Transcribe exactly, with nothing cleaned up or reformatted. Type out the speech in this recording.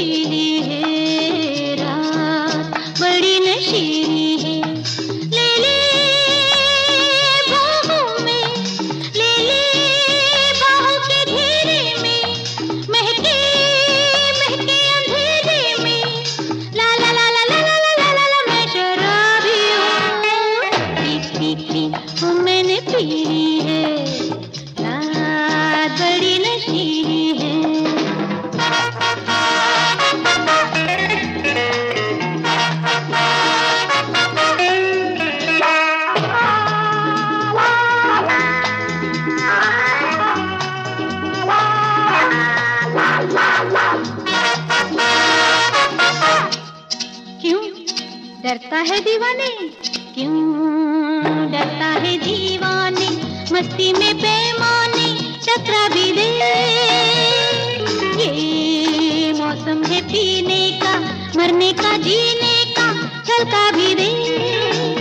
पीली है रात, बड़ी नशीली है। ले ले बाहों में, ले ले बाहों के घेरे में, महके महके अंधेरे में। ला ला ला ला ला ला ला ला ला, मैं शराबी हूँ, पी पी पी वो मैंने पी ली है रात, बड़ी नशीली है। क्यों डरता है दीवाने, क्यों डरता है दीवाने, मस्ती में पैमाने टकरा भी दे। ये मौसम है पीने का, मरने का, जीने का, छलका भी दे।